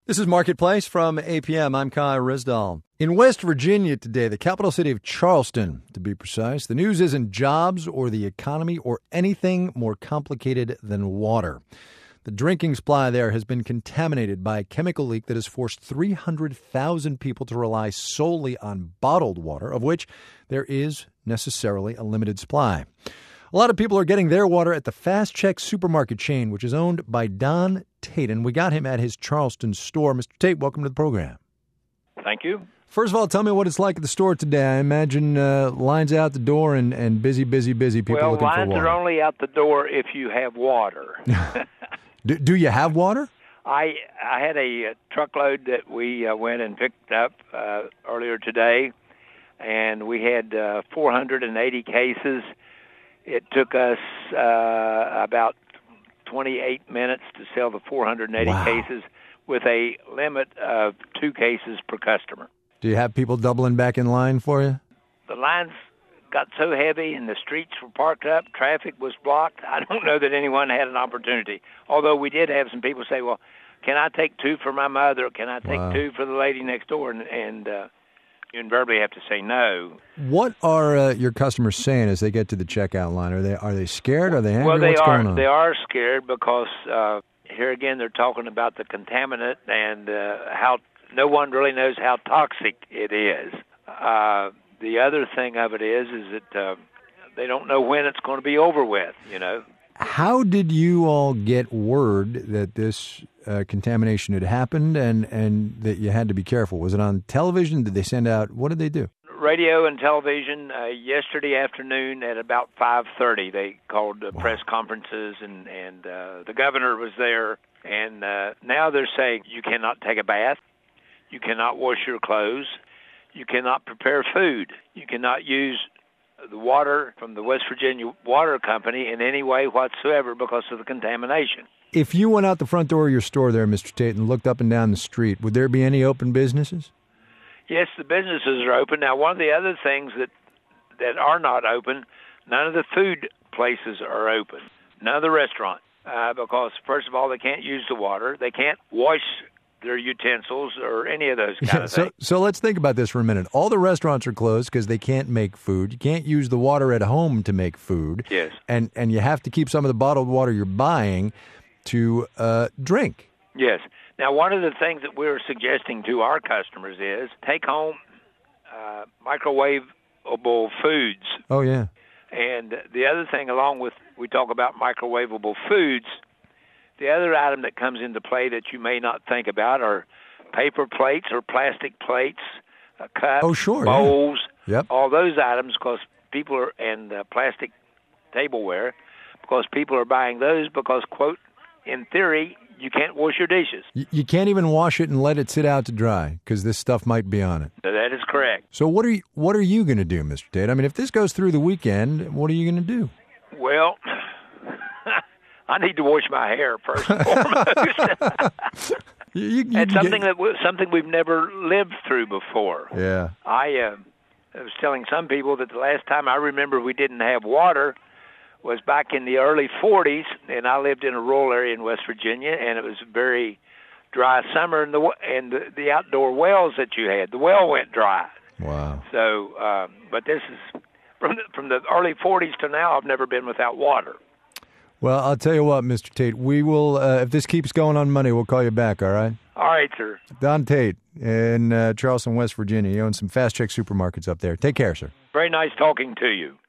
This is Marketplace from APM. I'm Kai Risdall. In West Virginia today, the capital city of Charleston, to be precise, the news isn't jobs or the economy or anything more complicated than water. The drinking supply there has been contaminated by a chemical leak that has forced 300,000 people to rely solely on bottled water, of which there is necessarily a limited supply. A lot of people are getting their water at the Fast Check supermarket chain, which is owned by Don Tate, and we got him at his Charleston store. Mr. Tate, welcome to the program. Thank you. First of all, tell me what it's like at the store today. I imagine lines out the door and busy people looking for water. Well, lines are only out the door if you have water. Do you have water? I had a truckload that we went and picked up earlier today, and we had 480 cases. It took us about 28 minutes to sell the 480 cases with a limit of 2 cases per customer. Do you have people doubling back in line for you? The lines got so heavy and the streets were parked up, traffic was blocked. I don't know that anyone had an opportunity, although we did have some people say, well, can I take 2 for my mother? Can I take 2 for the lady next door? And you invariably have to say no. What are your customers saying as they get to the checkout line? Are they scared? Are they angry? Well, What's going on? They are scared because here again they're talking about the contaminant and how no one really knows how toxic it is. The other thing of it is that they don't know when it's going to be over with, you know. How did you all get word that this contamination had happened and that you had to be careful? Was it on television? Did they send out? What did they do? Radio and television. Yesterday afternoon at about 5:30, they called press conferences, and the governor was there. And now they're saying you cannot take a bath, you cannot wash your clothes, you cannot prepare food, you cannot use the water from the West Virginia Water Company in any way whatsoever because of the contamination. If you went out the front door of your store there, Mr. Tate, and looked up and down the street, would there be any open businesses? Yes, the businesses are open. Now, one of the other things that are not open, none of the food places are open, none of the restaurants, because, first of all, they can't use the water. They can't wash their utensils or any of those kind of things. So let's think about this for a minute. All the restaurants are closed because they can't make food. You can't use the water at home to make food. Yes. And you have to keep some of the bottled water you're buying to drink. Yes. Now, one of the things that we're suggesting to our customers is take home microwavable foods. Oh, yeah. And the other thing, along with we talk about microwavable foods, the other item that comes into play that you may not think about are paper plates or plastic plates, cups, bowls, all those items, because people are, and plastic tableware, because people are buying those because, quote, in theory, you can't wash your dishes. You can't even wash it and let it sit out to dry because this stuff might be on it. That is correct. So what are you going to do, Mr. Tate? I mean, if this goes through the weekend, what are you going to do? Well, I need to wash my hair first and foremost. It's something we've never lived through before. Yeah. I was telling some people that the last time I remember we didn't have water was back in the early 40s, and I lived in a rural area in West Virginia, and it was a very dry summer, and the outdoor wells that you had, the well went dry. Wow. So, but this is from the early 40s to now, I've never been without water. Well, I'll tell you what, Mr. Tate, we will, if this keeps going on Monday, we'll call you back, all right? All right, sir. Don Tate in Charleston, West Virginia. He owns some Fast Check supermarkets up there. Take care, sir. Very nice talking to you.